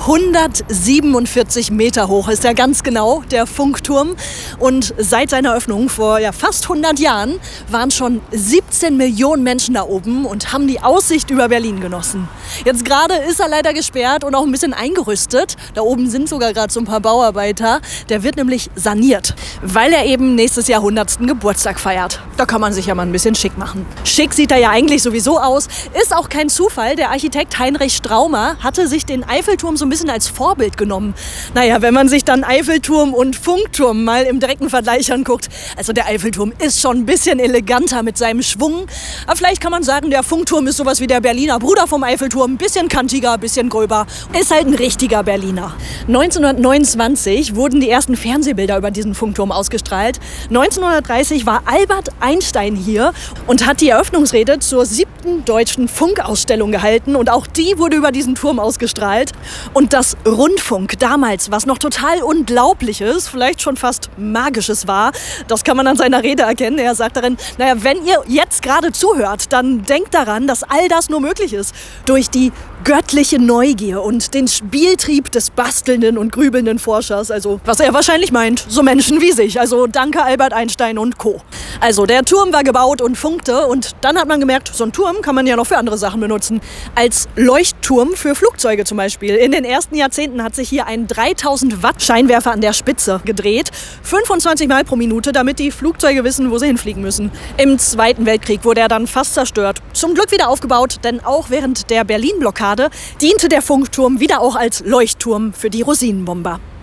147 Meter hoch ist er ganz genau, der Funkturm. Und seit seiner Öffnung vor fast 100 Jahren waren schon 17 Millionen Menschen da oben und haben die Aussicht über Berlin genossen. Jetzt gerade ist er leider gesperrt und auch ein bisschen eingerüstet. Da oben sind sogar gerade so ein paar Bauarbeiter. Der wird nämlich saniert, weil er eben nächstes Jahr 100. Geburtstag feiert. Da kann man sich ja mal ein bisschen schick machen. Schick sieht er ja eigentlich sowieso aus. Ist auch kein Zufall. Der Architekt Heinrich Straumer hatte sich den Eiffelturm so ein bisschen als Vorbild genommen. Naja, wenn man sich dann Eiffelturm und Funkturm mal im direkten Vergleich anguckt. Also der Eiffelturm ist schon ein bisschen eleganter mit seinem Schwung. Aber vielleicht kann man sagen, der Funkturm ist sowas wie der Berliner Bruder vom Eiffelturm. Ein bisschen kantiger, ein bisschen gröber. Ist halt ein richtiger Berliner. 1929 wurden die ersten Fernsehbilder über diesen Funkturm ausgestrahlt. 1930 war Albert Einstein hier und hat die Eröffnungsrede zur 7. Deutschen Funkausstellung gehalten. Und auch die wurde über diesen Turm ausgestrahlt. Und das Rundfunk damals, was noch total Unglaubliches, vielleicht schon fast Magisches war, das kann man an seiner Rede erkennen. Er sagt darin, wenn ihr jetzt gerade zuhört, dann denkt daran, dass all das nur möglich ist. Durch die göttliche Neugier und den Spieltrieb des bastelnden und grübelnden Forschers. Also, was er wahrscheinlich meint, so Menschen wie sich. Also, danke Albert Einstein und Co. Also, der Turm war gebaut und funkte und dann hat man gemerkt, so ein Turm kann man ja noch für andere Sachen benutzen. Als Leuchtturm für Flugzeuge zum Beispiel. In den ersten Jahrzehnten hat sich hier ein 3000 Watt Scheinwerfer an der Spitze gedreht. 25 Mal pro Minute, damit die Flugzeuge wissen, wo sie hinfliegen müssen. Im Zweiten Weltkrieg wurde er dann fast zerstört. Zum Glück wieder aufgebaut, denn auch während der Berlin-Blockade diente der Funkturm wieder auch als Leuchtturm für die Rosinenbomber.